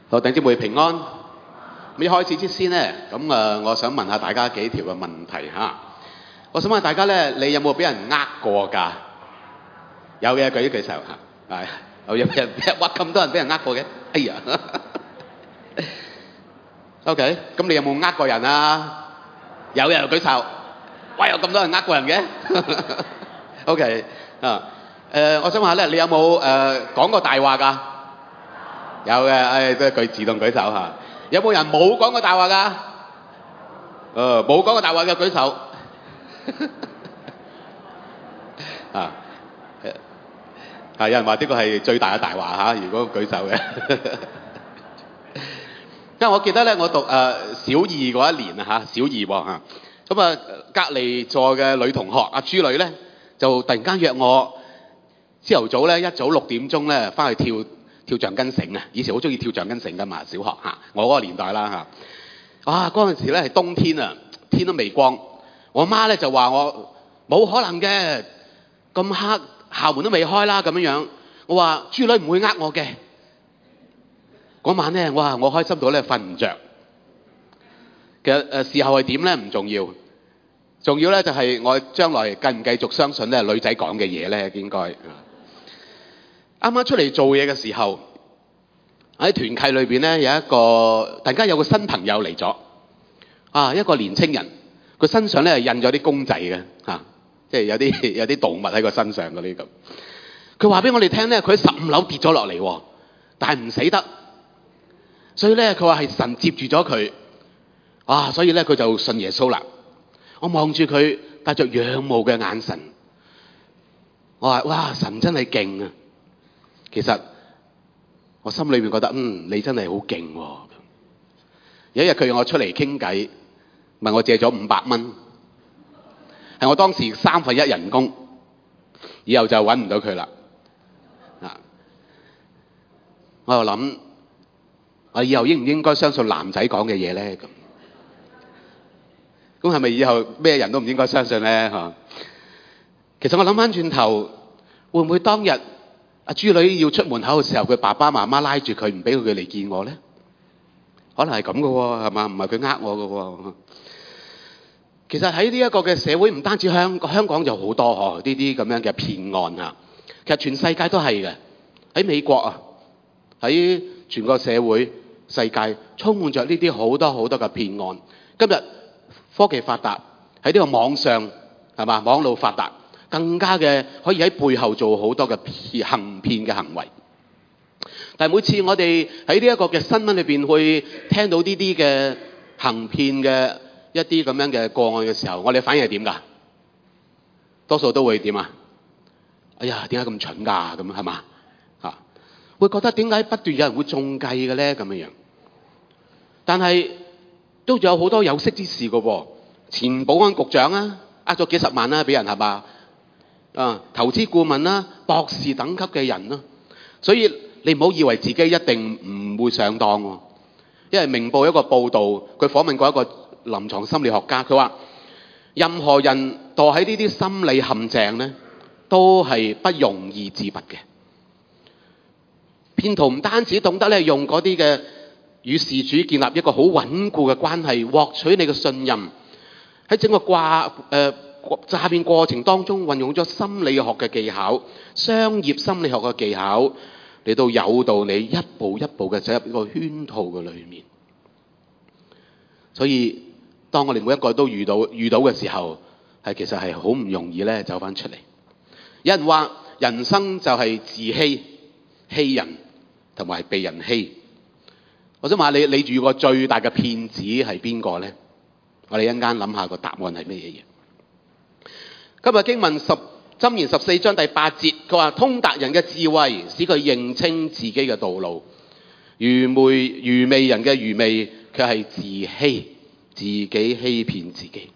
好，弟兄姊妹平安。咁一開始之先呢，我想問下大家幾條嘅問題嚇。我想問大家呢，你有冇俾人呃過㗎？有嘅，舉一舉手嚇。係，有人哇咁多人俾人呃過嘅，哎呀！OK， 咁你有冇呃過人啊？有嘅，舉手。哇，有咁多人呃過人嘅？OK 啊，我想問下咧，你有冇講過大話㗎？有嘅，都係自動舉手嚇。有冇人冇講過大話㗎？冇講過大話嘅舉手。啊，有人話呢個係最大嘅大話嚇，如果舉手嘅。因為我記得咧，我讀小二嗰一年啊嚇，小二喎嚇。咁啊，隔離座嘅女同學阿朱女咧，就突然間約我朝頭早咧，一早6點鐘咧，翻去跳橡筋繩啊！以前好中意跳橡筋繩噶嘛，小學嚇，我嗰個年代啦嚇。哇！嗰陣時咧係冬天啊，天都未光。我媽咧就話我冇可能嘅，咁黑校門都未開啦咁樣。我話朱女唔會呃我嘅。嗰晚咧，我開心到咧瞓唔着。其實事後係點咧唔重要，重要咧就係我將來繼唔繼續相信咧女仔講嘅嘢咧應該。啱啱出嚟做嘢嘅時候，喺團契裏邊咧有一個，突然間有個新朋友嚟咗，一個年青人，佢身上咧係印咗啲公仔嘅嚇，即係有啲動物喺個身上嗰啲咁。佢話俾我哋聽咧，佢喺15樓跌咗落嚟，但係唔死得，所以咧佢話係神接住咗佢，所以咧佢就信耶穌啦。我望住佢，帶着仰慕嘅眼神，我話：哇！神真係勁啊！其實我心裏面覺得，你真係好勁喎。有一日佢約我出嚟傾偈，問我借咗500蚊，係我當時1/3人工，以後就揾唔到佢啦。我又諗，我以後應唔應該相信男仔講嘅嘢咧？咁係咪以後咩人都唔應該相信咧？其實我諗翻轉頭，會唔會當日阿朱女要出門口嘅時候，佢爸爸媽媽拉住佢，唔俾佢嚟見我咧？可能係咁嘅喎，係嘛？唔係佢呃我嘅喎。其實喺呢一個嘅社會，唔單止香港就好多呢啲咁樣嘅騙案嚇。其實全世界都係嘅。喺美國啊，喺全個社會世界充滿着呢啲好多好多嘅騙案。今日科技發達，喺呢個網上係嘛，網路發達，更加嘅可以喺背後做好多嘅行騙嘅行為。但係每次我哋喺呢一個嘅新聞裏邊去聽到呢啲嘅行騙嘅一啲咁樣嘅個案嘅時候，我哋反應係點㗎？多數都會點啊？哎呀，點解咁蠢㗎？咁係嘛？會覺得點解不斷有人會中計嘅咧？咁樣樣。但係都有好多有識之士嘅喎，前保安局長呃咗幾十萬啦，俾人係嘛？投資顧問啦，博士等級嘅人啦，所以你唔好以為自己一定唔會上當喎。因為明報一個報導，佢訪問過一個臨床心理學家，佢話任何人墮喺呢啲心理陷阱咧，都係不容易自拔嘅。騙徒唔單止懂得咧用嗰啲嘅與事主建立一個好穩固嘅關係，獲取你嘅信任，喺整個詐騙過程當中運用咗心理學嘅技巧、商業心理學嘅技巧嚟到誘導你一步一步嘅走入呢個圈套嘅裏面。所以當我哋每一個都遇到嘅時候，其實係好唔容易咧走翻出嚟。有人話人生就係自欺、欺人同埋被人欺。我想問你遇過最大嘅騙子係邊個咧？我哋一陣間諗下個答案係咩嘢？今日經文箴言14章第8節，佢話通達人嘅智慧，使佢認清自己嘅道路；愚昧人嘅愚昧，佢係自欺，自己欺騙自己。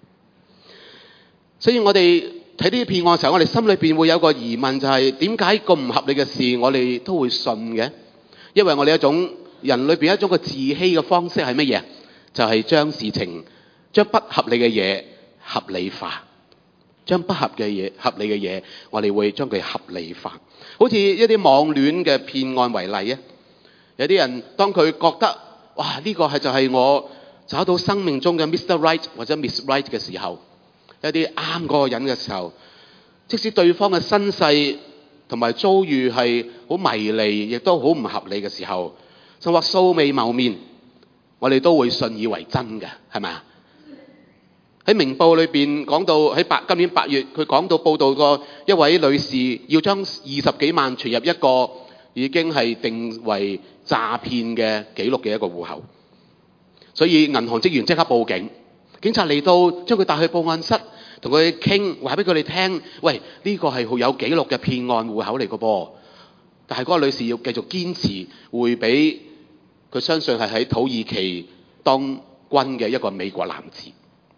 所以我哋睇呢啲騙案嘅時候，我哋心裏邊會有個疑問，就係點解咁唔合理嘅事，我哋都會信嘅？因為我哋一種人裏邊一種嘅自欺嘅方式係乜嘢？就係將不合理嘅嘢合理化，將不合理嘅嘢，我哋會將佢合理化。好似一啲網戀嘅騙案為例啊， 有啲人當佢覺得哇呢個就係我找到生命中嘅 Mr. Right 或者 Miss Right 嘅時候，一啲啱嗰個人嘅時候，即使對方嘅身世同埋遭遇係好迷離，亦都好唔合理嘅時候，甚或素未謀面，我哋都會信以為真嘅，係咪啊？喺明報裏邊講到喺今年8月，佢講到報道過一位女士要將20幾萬存入一個已經係定為詐騙嘅記錄嘅一個戶口，所以銀行職員即刻報警，警察嚟到將佢帶去報案室，同佢傾，話俾佢哋聽，喂，呢個係好有記錄嘅騙案戶口嚟嘅噃。但係嗰個女士要繼續堅持會俾佢相信係喺土耳其當軍嘅一個美國男子。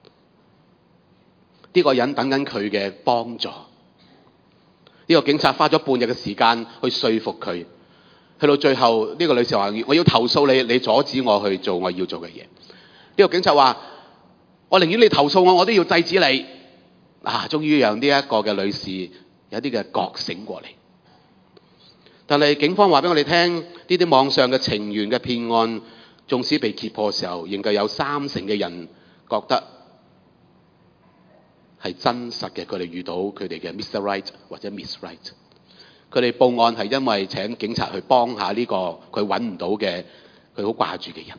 呢個人等緊佢嘅幫助。呢個警察花咗半日嘅時間去說服佢，去到最後呢個女士話：我要投訴你，你阻止我去做我要做嘅嘢。呢個警察話：我寧願你投訴我，我都要制止你。終於讓呢一個嘅女士有啲嘅覺醒過嚟。但係警方話俾我哋聽，呢啲網上嘅情緣嘅騙案，縱使被揭破嘅時候，仍舊有30%嘅人覺得係真實嘅，佢哋遇到佢哋嘅 Mr. Right 或者 Miss Right。佢哋報案係因為請警察去幫下呢個佢揾唔到嘅，佢好掛住嘅人。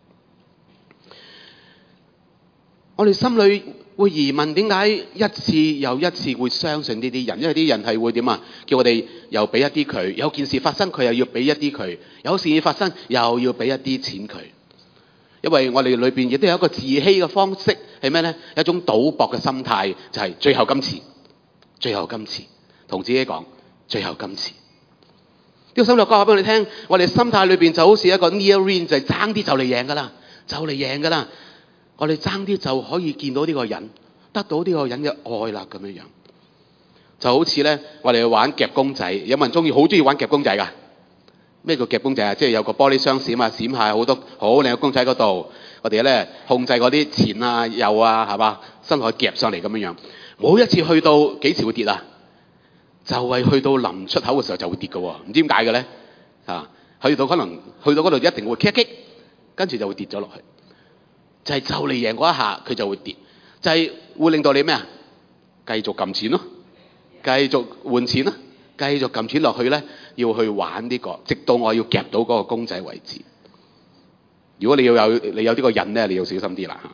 我哋心裏會疑問，點解一次又一次會相信呢啲人？因為啲人係會點啊？叫我哋又俾一啲佢，有件事發生佢又要俾一啲佢，有事發生又要俾一啲錢佢。因為我哋裏邊亦都有一個自欺嘅方式係咩呢？一種賭博嘅心態，就係最後今次，最後今次，同自己講最後今次。呢個心理學家話俾我哋聽，我哋心態裏邊就好似一個 near win，就係爭啲就嚟贏噶啦，就嚟贏噶啦。我哋爭啲就可以見到呢個人，得到呢個人嘅愛啦，咁樣樣。就好似咧，我哋玩夾公仔，有冇人好中意玩夾公仔噶？咩叫夾公仔啊？即係有個玻璃箱閃啊，閃下好多好靚嘅公仔嗰度，我哋咧控制嗰啲錢啊、油啊，係嘛，身可以夾上嚟咁樣樣。每一次去到幾時會跌啊？就係去到臨出口嘅時候就會跌嘅喎，唔知點解嘅咧？去到可能去到嗰度一定會棘一棘，跟住就會跌咗落去。就係就嚟贏嗰一下，佢就會跌，就係會令到你咩啊？繼續撳錢咯，繼續換錢咯，繼續撳錢落去咧，要去玩呢個，直到我要夾到嗰個公仔為止。如果你有呢個癮咧，你要小心啲啦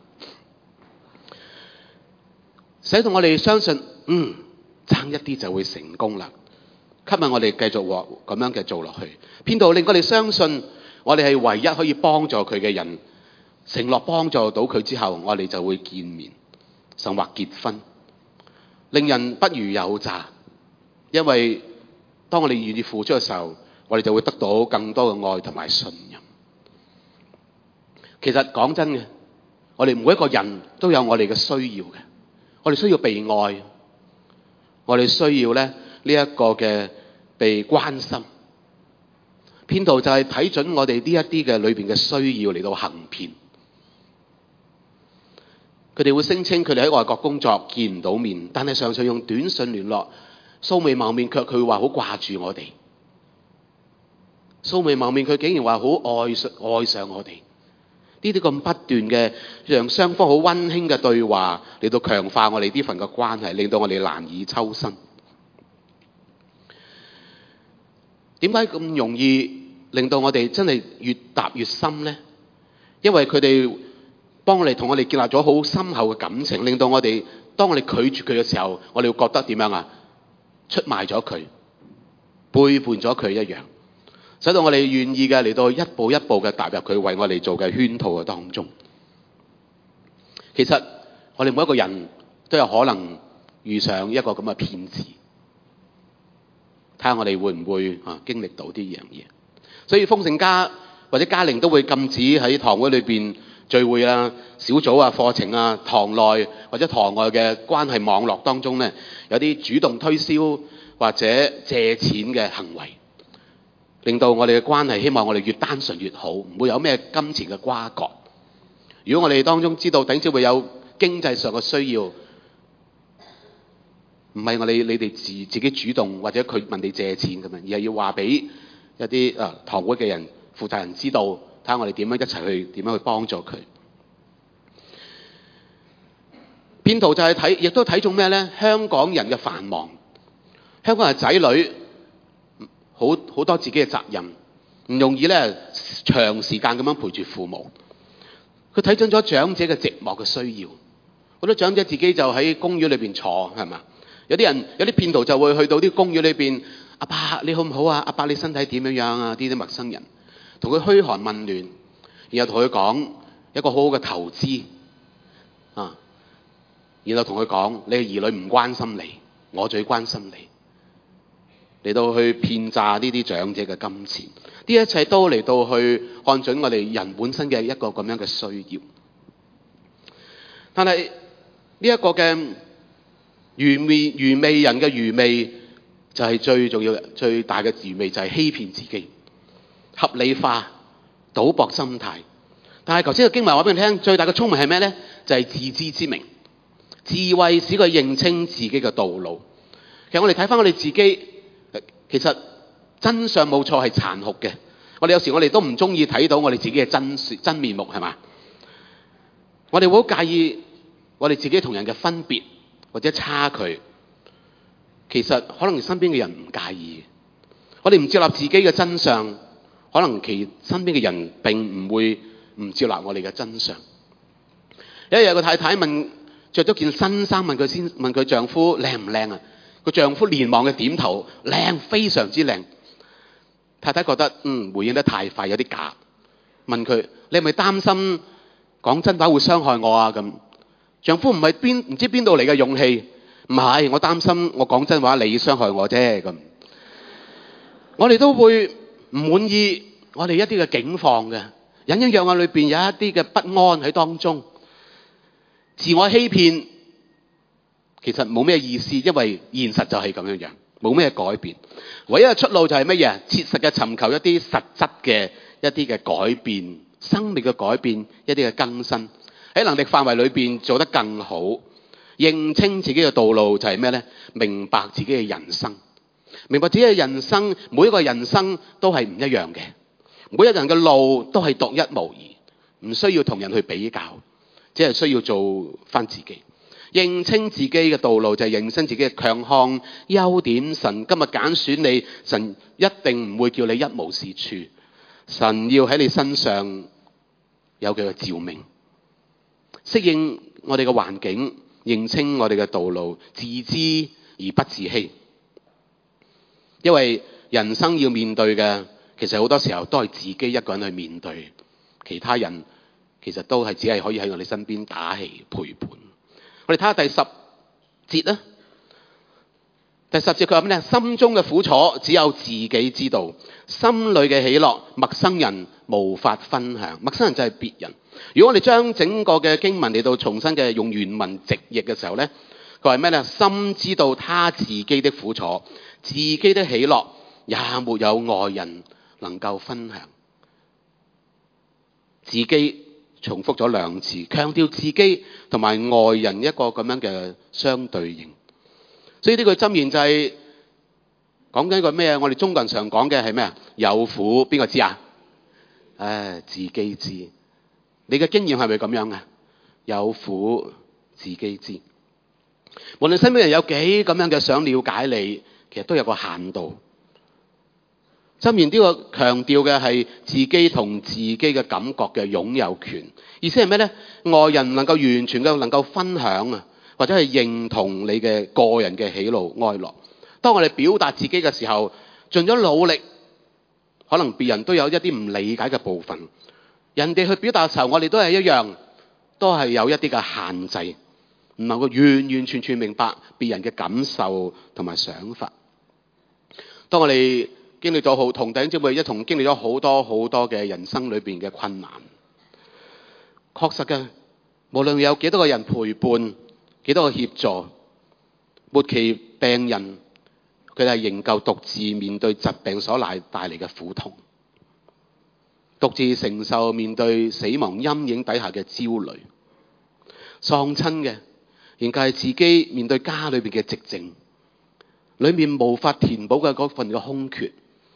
嚇。使到我哋相信，爭一啲就會成功啦，吸引我哋繼續咁樣嘅做落去。騙徒令我哋相信，我哋係唯一可以幫助佢嘅人。承諾幫助到佢之後，我哋就會見面，甚或結婚，令人不如有詐。因為當我哋願意付出嘅時候，我哋就會得到更多嘅愛同埋信任。其實講真嘅，我哋每一個人都有我哋嘅需要嘅，我哋需要被愛，我哋需要咧呢一個嘅被關心。騙徒就係睇準我哋呢一啲嘅裏邊嘅需要嚟到行騙。佢哋會聲稱佢哋喺外國工作見唔到面，但係常常用短信聯絡，素未謀面，卻佢話好掛住我哋。素未謀面，佢竟然話好愛上我哋。呢啲咁不斷嘅讓雙方好溫馨嘅對話嚟到強化我哋呢份嘅關係，令到我哋難以抽身。點解咁容易令到我哋真係越踏越深呢？因為佢哋幫我哋同我哋建立咗好深厚嘅感情，令到我哋當我哋拒絕佢嘅時候，我哋會覺得點樣啊？出賣咗佢，背叛咗佢一樣，使到我哋願意嘅嚟到一步一步嘅踏入佢為我哋做嘅圈套嘅當中。其實我哋每一個人都有可能遇上一個咁嘅騙子，睇下我哋會唔會經歷到呢樣嘢。所以豐盛家或者家靈都會禁止喺堂會裏邊聚會啊、小組啊、課程啊、堂內或者堂外嘅關係網絡當中咧，有啲主動推銷或者借錢嘅行為，令到我哋嘅關係希望我哋越單純越好，唔會有咩金錢嘅瓜葛。如果我哋當中知道頂少會有經濟上嘅需要，唔係我哋你哋自己主動或者佢問你借錢咁樣，而係要話俾一啲堂會嘅人， 負責人知道，睇下我哋點樣去幫助佢。騙徒就係亦都睇中咩咧？香港人嘅繁忙，香港人仔女好多自己嘅責任，唔容易咧長時間咁樣陪住父母。佢睇準咗長者嘅寂寞嘅需要，好多長者自己就喺公園裏邊坐，係嘛？有啲騙徒就會去到啲公園裏邊，阿伯你好唔好啊？阿伯你身體點樣樣啊？啲陌生人同佢噓寒問暖，然後同佢講一個好好嘅投資啊，然後同佢講你嘅兒女唔關心你，我最關心你，嚟到去騙詐呢啲長者嘅金錢，呢一切都嚟到去看準我哋人本身嘅一個咁樣嘅需要。但係呢一個嘅愚昧人嘅愚昧就係最重要最大嘅愚昧，就係欺騙自己，合理化賭博心態。但係頭先嘅經文話俾你聽，最大嘅聰明係咩呢？就係自知之明，智慧使佢認清自己嘅道路。其實我哋睇翻我哋自己，其實真相冇錯係殘酷嘅。我哋有時我哋都唔中意睇到我哋自己嘅真面目，係嘛？我哋會好介意我哋自己同人嘅分別或者差距。其實可能身邊嘅人唔介意，我哋唔接納自己嘅真相，可能身邊嘅人並唔會唔接納我哋嘅真相。有一日個太太着咗件新衫，問佢丈夫靚唔靚啊？個丈夫連忙嘅點頭，靚，非常之靚。太太覺得回應得太快，有啲假，問佢你係咪擔心講真話會傷害我啊？咁丈夫唔知邊度嚟嘅勇氣，唔係，我擔心我講真話你傷害我啫。咁我哋都會唔滿意我哋一啲嘅境況嘅，隱隱約約裏邊有一啲嘅不安喺當中，自我欺騙其實冇咩意思，因為現實就係咁樣樣，冇咩改變。唯一嘅出路就係乜嘢？切實嘅尋求一啲實質嘅一啲嘅改變，生命嘅改變，一啲嘅更新，喺能力範圍裏邊做得更好，認清自己嘅道路就係咩呢？明白自己嘅人生，明白自己嘅人生，每一個人生都係唔一樣嘅，每一個人嘅路都係獨一無二，唔需要同人去比較，只係需要做翻自己。認清自己嘅道路就係認清自己嘅強項、優點。神今日揀選你，神一定唔會叫你一無是處。神要喺你身上有佢嘅照明，適應我哋嘅環境，認清我哋嘅道路，自知而不自欺。因為人生要面對嘅，其實好多時候都係自己一個人去面對，其他人其實都係只係可以喺我哋身邊打氣陪伴。我哋睇下第10節啦。第10節佢話咩咧？心中嘅苦楚只有自己知道，心裏嘅喜樂陌生人無法分享。陌生人就係別人。如果我哋將整個嘅經文嚟到重新嘅用原文直譯嘅時候咧，佢話咩咧？心知道他自己的苦楚，自己的喜樂也沒有外人能夠分享。自己重複咗2次，強調自己同埋外人一個咁樣嘅相對應。所以呢句箴言就係講緊一個咩？我哋中國人常講嘅係咩啊？有苦邊個知啊？自己知。你嘅經驗係咪咁樣啊？有苦自己知。無論身邊人有幾咁樣嘅想了解你，其實都有個限度。箴言呢個強調嘅係自己同自己嘅感覺嘅擁有權，意思係咩呢？外人能夠完全嘅能夠分享啊，或者係認同你嘅個人嘅喜怒哀樂。當我哋表達自己嘅時候，盡咗努力，可能別人都有一啲唔理解嘅部分。人哋去表達嘅時候，我哋都係一樣，都係有一啲嘅限制，唔能夠完完全全明白別人嘅感受同埋想法。當我哋經歷咗同弟兄姊妹一同經歷咗好多好多嘅人生裏邊嘅困難，確實嘅，無論有幾多個人陪伴，幾多個協助，末期病人佢哋係仍舊獨自面對疾病所帶嚟嘅苦痛，獨自承受面對死亡陰影底下嘅焦慮，喪親嘅仍舊係自己面對家裏邊嘅寂靜，裏面無法填補嘅嗰份嘅空缺。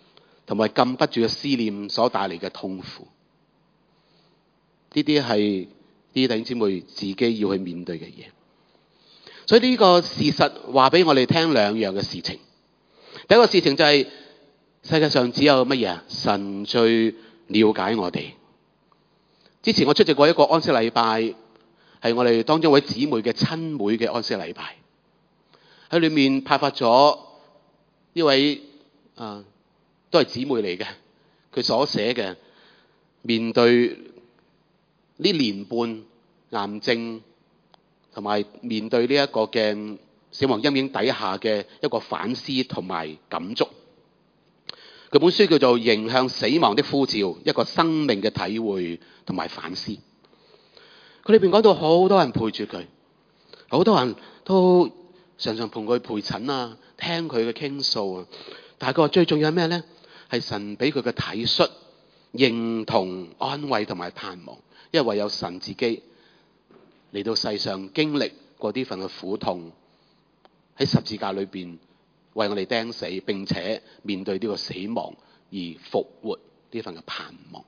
同埋禁不住嘅思念所帶嚟嘅痛苦。呢啲係啲弟兄姊妹自己要去面對嘅嘢。所以呢個事實話俾我哋聽兩樣嘅事情。第一個事情就係世界上只有乜嘢？神最了解我哋。之前我出席過一個安息禮拜，係我哋當中一位姊妹嘅親妹嘅安息禮拜，喺裏面派發咗呢位都係姊妹嚟嘅，佢所寫嘅面對呢年半癌症同埋面對呢一個嘅死亡陰影底下嘅一個反思同埋感觸。佢本書叫做《迎向死亡的呼召》，一個生命嘅體會同埋反思。佢裏邊講到好多人陪住佢，好多人都常常同佢陪診啊，聽佢嘅傾訴啊。但係佢話最重要係咩呢？係神俾佢嘅體恤、認同、安慰同埋盼望。因為唯有神自己嚟到世上經歷過呢份嘅苦痛，喺十字架裏邊為我哋釘死，並且面對呢個死亡而復活呢份嘅盼望，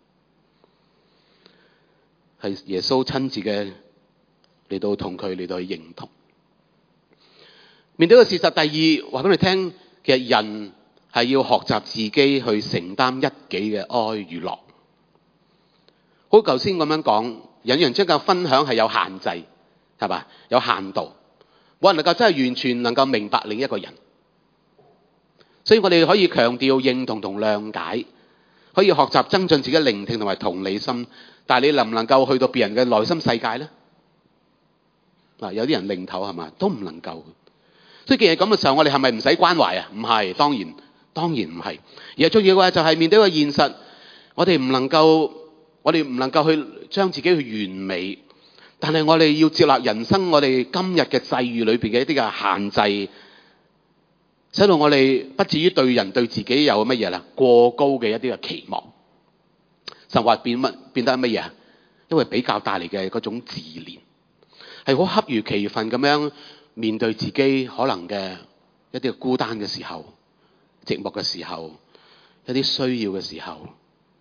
係耶穌親自嘅嚟到同佢嚟到去認同。面對個事實，第二話俾你聽，其實人係要學習自己去承擔一己嘅哀與樂。好，頭先咁樣講，人與人之間嘅分享係有限制，係嘛？有限度，冇人能夠真係完全能夠明白另一個人。所以我哋可以強調認同同諒解，可以學習增進自己聆聽同埋同理心。但係你能唔能夠去到別人嘅內心世界呢？有啲人擰頭係嘛，都唔能夠。所以既然咁嘅時候，我哋係咪唔使關懷啊？唔係，當然唔係。而係重要嘅話就係面對一個現實，我哋唔能夠去將自己去完美，但係我哋要接納人生我哋今日嘅際遇裏邊嘅一啲嘅限制，使到我哋不至於對人對自己有乜嘢啦過高嘅一啲嘅期望，甚或變得乜嘢啊？因為比較帶嚟嘅嗰種自憐，係好恰如其分咁樣面對自己可能嘅一啲嘅孤單嘅時候、寂寞嘅時候、一啲需要嘅時候，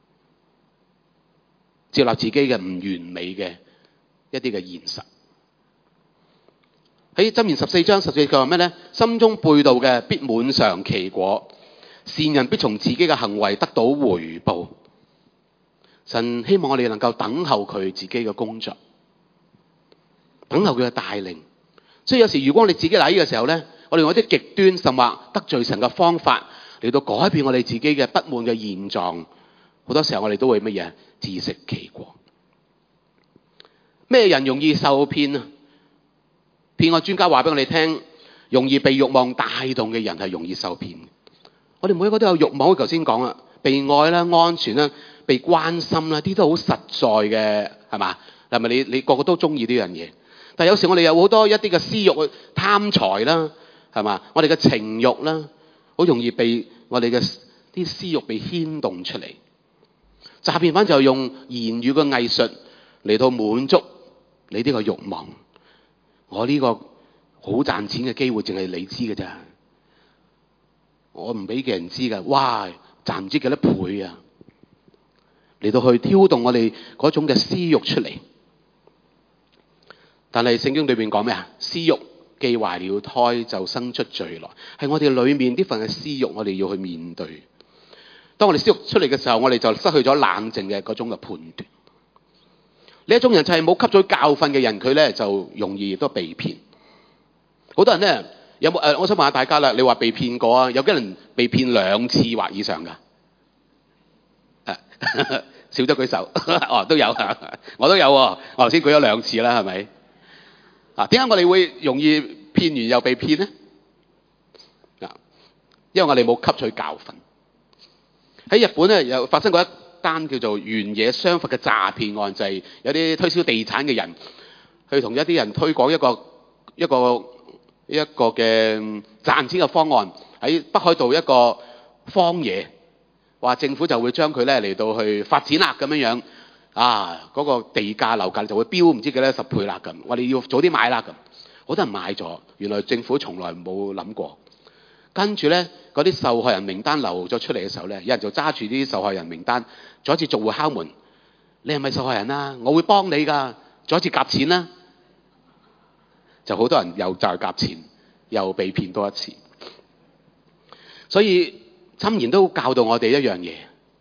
接納自己嘅唔完美嘅一啲嘅現實。喺箴言14章14佢話咩呢？心中背道嘅必滿嘗其果，善人必從自己嘅行為得到回報。神希望我哋能夠等候佢自己嘅工作，等候佢嘅帶領。所以有時如果我哋自己嚟嘅時候呢，我哋用一啲極端甚或得罪神嘅方法嚟到改變我哋自己嘅不滿嘅現狀，好多時候我哋都會乜嘢？自食其果。咩人容易受騙啊？騙案專家話俾我哋聽，容易被慾望帶動嘅人係容易受騙。我哋每一個都有慾望，我頭先講啦，被愛啦、安全啦、被關心啦，啲都好實在嘅，係嘛？係咪你個個都中意呢樣嘢？但係有時我哋有好多一啲嘅私慾、貪財啦，係嘛？我哋嘅情慾啦，好容易被我哋嘅啲私慾被牽動出嚟。詐騙犯就用言語嘅藝術嚟到滿足你呢個慾望。我呢個好賺錢嘅機會，淨係你知嘅咋？我唔俾嘅人知㗎。哇，賺唔知幾多倍啊！嚟到去挑動我哋嗰種嘅私慾出嚟。但係聖經裏邊講咩啊？私慾既懷了胎，就生出罪來。係我哋裏面呢份嘅私慾，我哋要去面對。當我哋私慾出嚟嘅時候，我哋就失去咗冷靜嘅嗰種嘅判斷。呢一種人就係冇吸取教訓嘅人，佢咧就容易都被騙。好多人咧有冇我想問下大家啦，你話被騙過啊？有幾人被騙2次或以上㗎？少咗舉手。哦，都有，我都有喎。我頭先舉咗2次啦，係咪？點解我哋會容易騙完又被騙呢？因為我哋冇吸取教訓。喺日本咧又發生過一單叫做原野相佛嘅詐騙案，就係有啲推銷地產嘅人去同一啲人推廣一個嘅賺錢嘅方案，喺北海道一個荒野，話政府就會將佢咧嚟到去發展啦咁樣嗰個地價樓價就會飆唔知幾多10倍啦咁，我哋要早啲買啦咁，好多人買咗，原來政府從來冇諗過，跟住咧嗰啲受害人名單流咗出嚟嘅時候咧，有人就揸住啲受害人名單，再一次逐戶敲門。你係咪受害人啊？我會幫你㗎，再一次夾錢啦。就好多人又就係夾錢，又被騙多一次。所以箴言都教導我哋一樣嘢：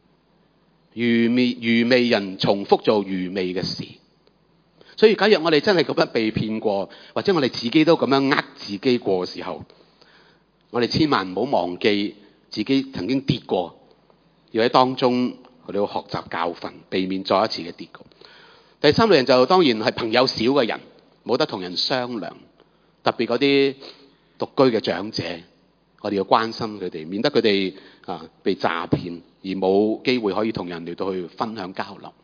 愚昧人重複做愚昧嘅事。所以假如我哋真係咁樣被騙過，或者我哋自己都咁樣呃自己過嘅時候，我哋千萬唔好忘記自己曾經跌過，要喺當中我哋要學習教訓，避免再一次嘅跌過。第三類人就當然係朋友少嘅人，冇得同人商量，特別嗰啲獨居嘅長者，我哋要關心佢哋，免得佢哋被詐騙而冇機會可以同人哋到去分享交流。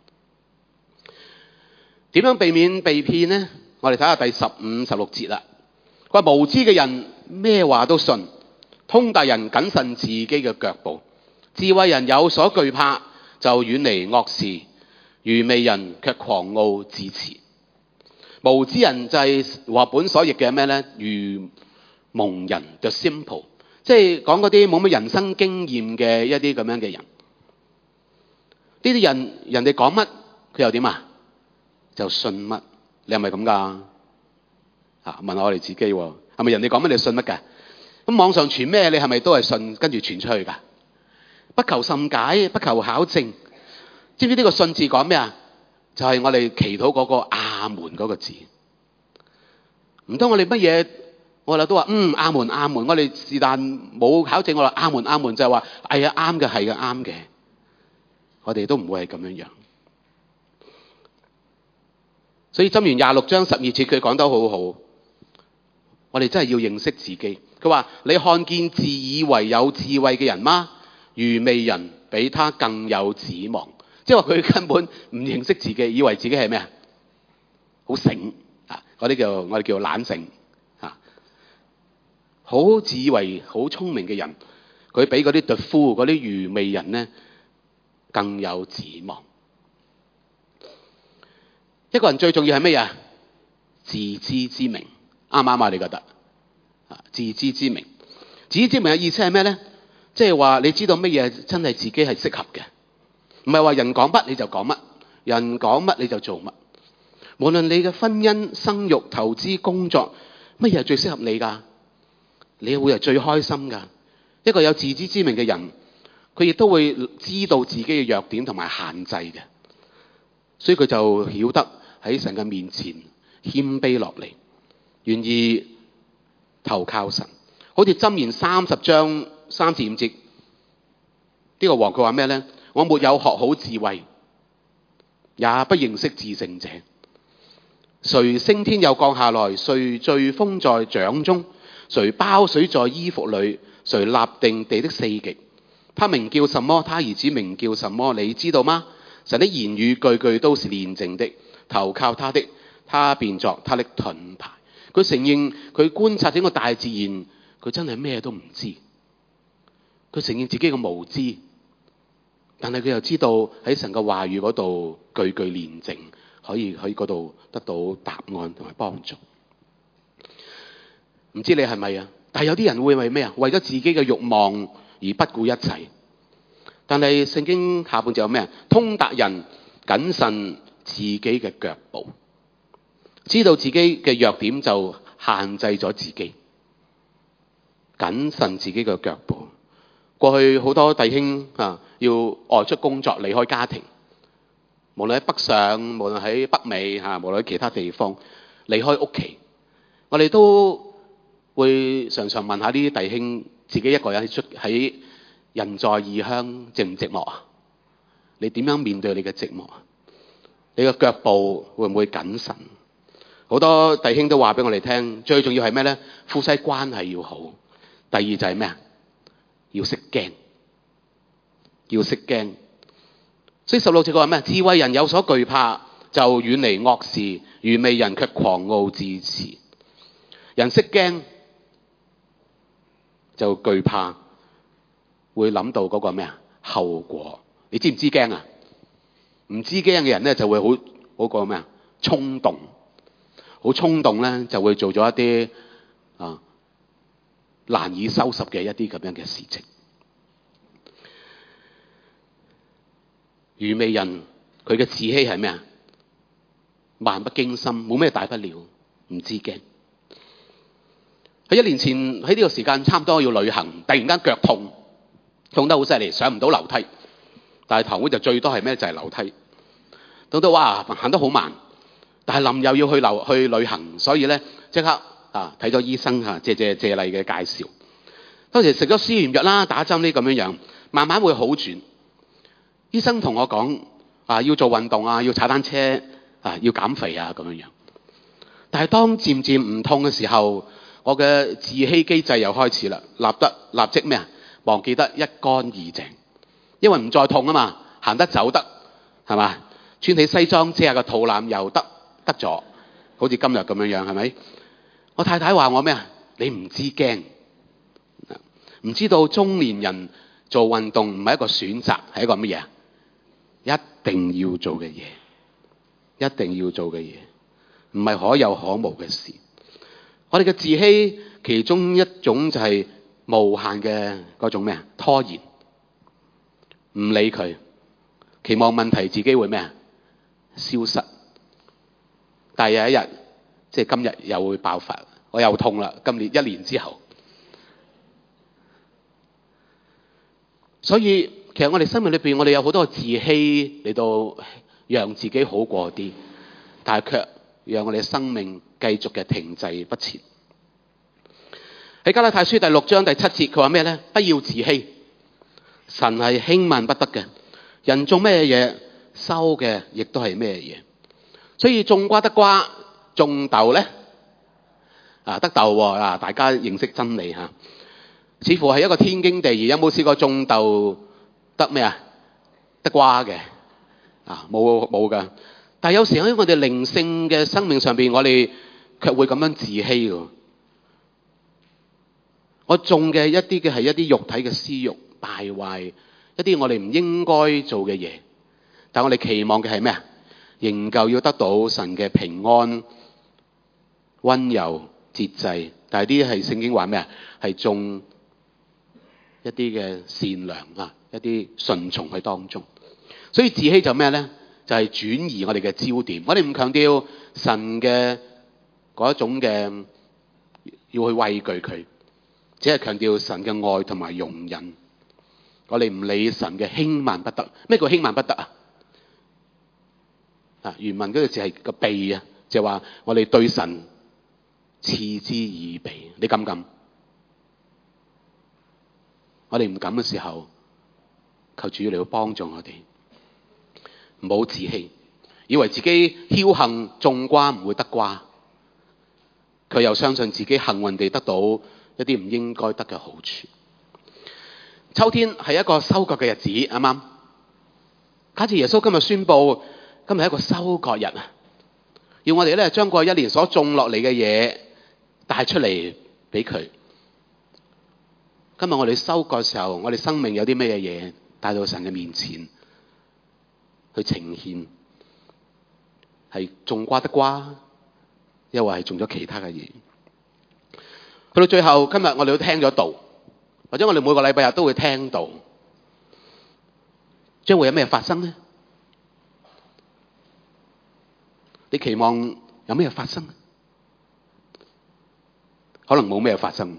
點樣避免被騙呢？我哋睇下第15、16節啦。佢話無知嘅人咩話都信，通達人謹慎自己嘅腳步，智慧人有所懼怕，就遠離惡事，愚昧人卻狂傲自持。無知人就係話本所譯嘅咩呢？愚蒙人 the simple， 即係講嗰啲冇乜人生經驗嘅一啲咁樣嘅人。呢啲人哋講乜佢又點啊？就信乜？你係咪咁㗎？問下我哋自己喎，係咪人哋講乜你信乜㗎？咁網上傳咩你係咪都係信跟住傳出去㗎？不求甚解，不求考證。知唔知呢個信字講咩啊？就係我哋祈禱嗰個阿門嗰個字。唔通我哋乜嘢我哋都話阿門阿門，我哋是但冇考證，我話阿門阿門就係話係啊啱嘅，係嘅啱嘅。我哋都唔會係咁樣樣。所以箴言26章12節佢講得好好，我哋真係要認識自己。佢話你看見自以為有智慧嘅人嗎？愚昧人比他更有指望。即係話佢根本唔認識自己，以為自己係咩啊？好醒啊！嗰啲我哋叫懶醒啊！好自以為好聰明嘅人，佢比嗰啲獨夫嗰啲愚昧人呢更有指望。一個人最重要係咩啊？自知之明，啱唔啱啊？你覺得？自知之明，自知之明嘅意思係咩呢？即係話你知道乜嘢真係自己係適合嘅，唔係話人講乜你就講乜，人講乜你就做乜。無論你嘅婚姻、生育、投資、工作，乜嘢係最適合你㗎？你會係最開心㗎。一個有自知之明嘅人，佢亦都會知道自己嘅弱點同埋限制嘅，所以佢就曉得喺神嘅面前謙卑落嚟，願意投靠神。好似箴言30章3至5節，呢個王佢話咩呢？我沒有學好智慧，也不認識至聖者。誰升天又降下來？誰聚風在掌中？誰包水在衣服裏？誰立定地的四極？他名叫什麼？他兒子名叫什麼？你知道嗎？神的言語句句都是煉淨的，投靠他的，他便作他的盾牌。佢承認佢觀察整個大自然，佢真係咩都唔知。佢承認自己嘅無知，但係佢又知道喺神嘅話語嗰度句句煉淨，可以喺嗰度得到答案同埋幫助。唔知你係咪啊？但係有啲人會為咩啊？為咗自己嘅慾望而不顧一切。但係聖經下半就有咩啊？通達人謹慎自己嘅腳步，知道自己嘅弱點就限制咗自己，謹慎自己嘅腳步。過去好多弟兄要外出工作，離開家庭，無論喺北上，無論喺北美無論喺其他地方，離開屋企，我哋都會常常問下呢啲弟兄，自己一個人喺人在異鄉寂唔寂寞啊？你點樣面對你嘅寂寞啊？你嘅腳步會唔會謹慎？好多弟兄都話俾我哋聽，最重要係咩呢？夫妻關係要好。第二就係咩啊？要識驚，要識驚。所以16節佢話咩？智慧人有所懼怕，就遠離惡事；愚昧人卻狂傲自持。人識驚就懼怕，會諗到嗰個咩啊？後果。你知唔知驚啊？唔知驚嘅人咧就會好嗰個咩啊？衝動，好衝動咧就會做咗一啲難以收拾嘅一啲咁樣嘅事情。愚昧人佢嘅自欺係咩啊？漫不經心，冇咩大不了，唔知驚。喺1年前喺呢個時間差唔多要旅行，突然間腳痛得好犀利，上唔到樓梯。但係堂會就最多係咩？就係樓梯。到到哇行得好慢，但係臨又要去旅行，所以咧即刻睇咗醫生謝麗嘅介紹。當時食咗消炎藥啦，打針呢咁樣，慢慢會好轉。醫生同我講要做運動要踩單車要減肥咁樣。但係當漸漸唔痛嘅時候，我嘅自欺機制又開始啦，立即咩啊？忘記得一乾二淨，因為唔再痛啊嘛，行得走得係嘛，穿起西裝遮下個肚腩又得咗，好似今日咁樣係咪？我太太話我咩啊？你唔知驚，唔知道中年人做運動唔係一個選擇，係一個乜嘢？一定要做嘅嘢，一定要做嘅嘢，唔係可有可無嘅事。我哋嘅自欺其中一種就係無限嘅嗰種咩啊？拖延，唔理佢，期望問題自己會咩啊？消失。但係有一日，即係今日又會爆發，我又痛啦。今年1年之後，所以其實我哋生命裏邊，我哋有好多自欺嚟到讓自己好過啲，但係卻讓我哋生命繼續嘅停滯不前。喺加拉太書第6章第7節，佢話咩咧？不要自欺，神係輕慢不得嘅。人種咩嘢，收嘅亦都係咩嘢。所以種瓜得瓜，種豆咧得豆喎。大家認識真理吓，似乎係一個天經地義。有冇試過種豆得咩啊？得瓜嘅冇噶。但係有時喺我哋靈性嘅生命上邊，我哋卻會咁樣自欺嘅。我種嘅一啲嘅係一啲肉體嘅私慾敗壞，一啲我哋唔應該做嘅嘢，但我哋期望嘅係咩啊？仍舊要得到神嘅平安、溫柔、節制。但係呢啲係聖經話咩啊？係種一啲嘅善良一啲順從喺當中。所以自欺就咩咧？就係轉移我哋嘅焦點。我哋唔強調神嘅嗰一種嘅要去畏懼佢，只係強調神嘅愛同埋容忍。我哋唔理神嘅輕慢不得。咩叫輕慢不得啊？原文嗰個字係個避啊，就係話我哋對神嗤之以鼻。你敢唔敢？我哋唔敢嘅時候，求主嚟到幫助我哋，唔好自欺，以為自己僥倖種瓜唔會得瓜，佢又相信自己幸運地得到一啲唔應該得嘅好處。秋天係一個收割嘅日子，啱啱？假設耶穌今日宣布，今日係一個收割日啊，要我哋咧將過去1年所種落嚟嘅嘢帶出嚟俾佢。今日我哋收割嘅時候，我哋生命有啲咩嘢帶到神嘅面前去呈現？係種瓜得瓜，又或係種咗其他嘅嘢？去到最後，今日我哋都聽咗道，或者我哋每個禮拜日都會聽道，將會有咩發生呢？你期望有咩發生？可能冇咩發生。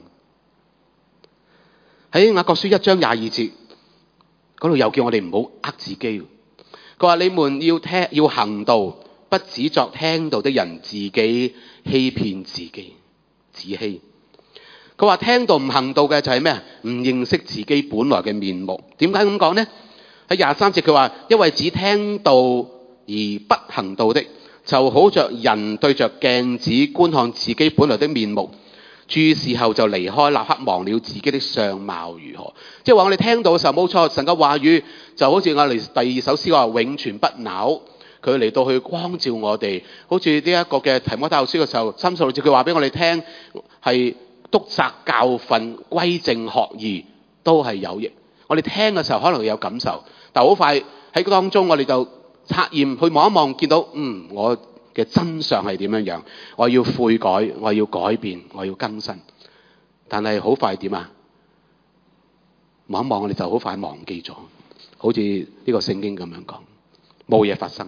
喺雅各書1章22節嗰度又叫我哋唔好呃自己。佢話你們要行道，不只作聽道的人，自己欺騙自己，自欺。佢話聽道唔行道嘅就係咩？唔認識自己本來嘅面目。點解咁講呢？喺23節佢話，因為只聽道而不行道的，就好着人對着鏡子觀看自己本來的面目，注視後就離開，立刻忘了自己的相貌如何。即係話我哋聽到嘅時候冇錯，神嘅話語就好似我哋第2首詩話永存不朽，佢嚟到去光照我哋。好似呢一個嘅提摩太後書嘅時候36節佢話俾我哋聽，係督責教訓歸正學義都係有益。我哋聽嘅時候可能有感受，但好快喺當中我哋就測驗去望一望，見到我嘅真相係點樣樣，我要悔改，我要改變，我要更新。 但係好快點啊？望一望我哋就好快忘記咗，好似呢個聖經咁樣講，冇嘢發生。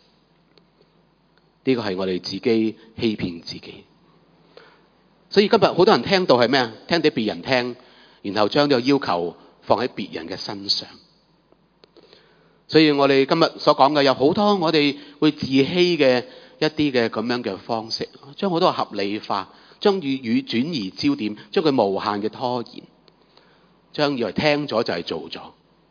呢個係我哋自己欺騙自己。所以今日好多人聽到係咩啊？聽俾別人聽，然後將呢個要求放喺別人嘅身上。所以我哋今日所講嘅有好多我哋會自欺嘅一啲嘅咁樣嘅方式，將好多合理化，將粵語轉移焦點，將佢無限嘅拖延，將以為聽咗就係做咗。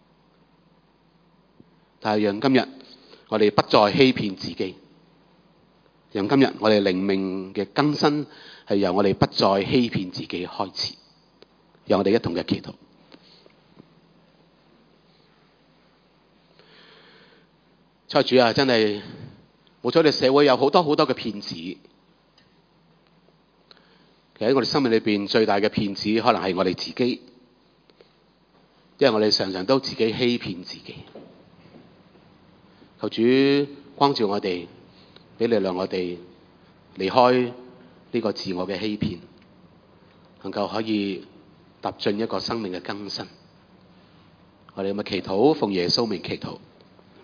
但係讓今日我哋不再欺騙自己，讓今日我哋靈命嘅更新係由我哋不再欺騙自己開始。讓我哋一同嘅祈禱。蔡主啊，真係冇錯，我哋社會有好多嘅騙子。其實喺我哋生命裏邊最大嘅騙子可能係我哋自己，因為我哋常常都自己欺騙自己。求主光照我哋，俾力量我哋離開呢個自我嘅欺騙，能夠可以踏進一個生命嘅更新。我哋有冇祈禱？奉耶穌名祈禱。